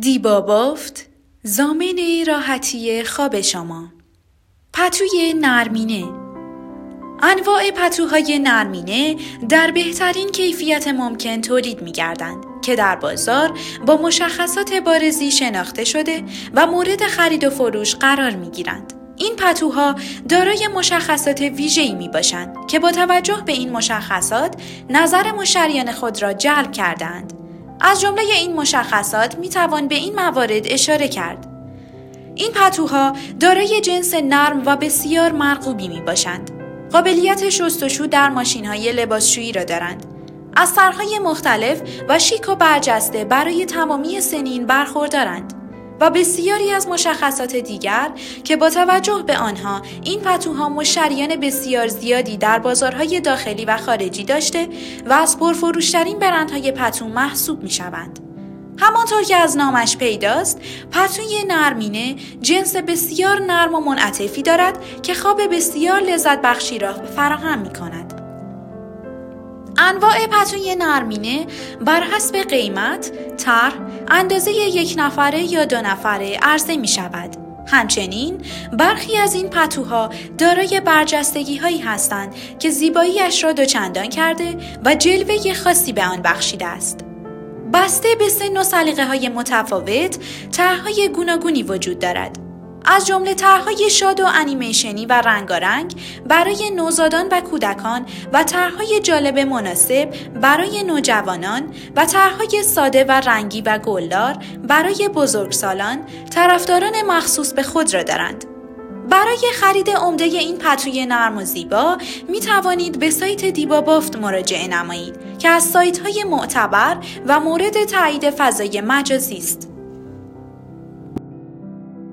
دیبا بافت، ضامن راحتی خواب شما. پتوی نرمینه. انواع پتوهای نرمینه در بهترین کیفیت ممکن تولید می‌گردند که در بازار با مشخصات بارزی شناخته شده و مورد خرید و فروش قرار می‌گیرند. این پتوها دارای مشخصات ویژه‌ای می‌باشند که با توجه به این مشخصات نظر مشتریان خود را جلب کردند. از جمله این مشخصات می‌توان به این موارد اشاره کرد. این پتوها دارای جنس نرم و بسیار مرغوبی می‌باشند. قابلیت شستشو در ماشین‌های لباسشویی را دارند. از طرح‌های مختلف و شیک و برجسته برای تمامی سنین برخوردارند و بسیاری از مشخصات دیگر که با توجه به آنها این پتوها مشتریان بسیار زیادی در بازارهای داخلی و خارجی داشته و از پرفروش‌ترین برندهای پتو محسوب می‌شوند. همانطور که از نامش پیداست، پتوی نرمینه جنس بسیار نرم و منعطفی دارد که خواب بسیار لذت بخشی را فراهم می‌کند. انواع پتوی نرمینه بر حسب قیمت، طرح، اندازه یک نفره یا دو نفره عرضه می شود. همچنین برخی از این پتوها دارای برجستگی هایی هستند که زیباییش را دوچندان کرده و جلوه خاصی به آن بخشیده است. بسته به سن و سلیقه های متفاوت، طرح‌های گوناگونی وجود دارد. از جمله طرح‌های شاد و انیمیشنی و رنگارنگ برای نوزادان و کودکان و طرح‌های جالب مناسب برای نوجوانان و طرح‌های ساده و رنگی و گلدار برای بزرگسالان طرفداران مخصوص به خود را دارند. برای خرید عمده این پتوی نرم و زیبا می توانید به سایت دیبا بافت مراجعه نمایید که از سایت‌های معتبر و مورد تایید فضای مجازی است.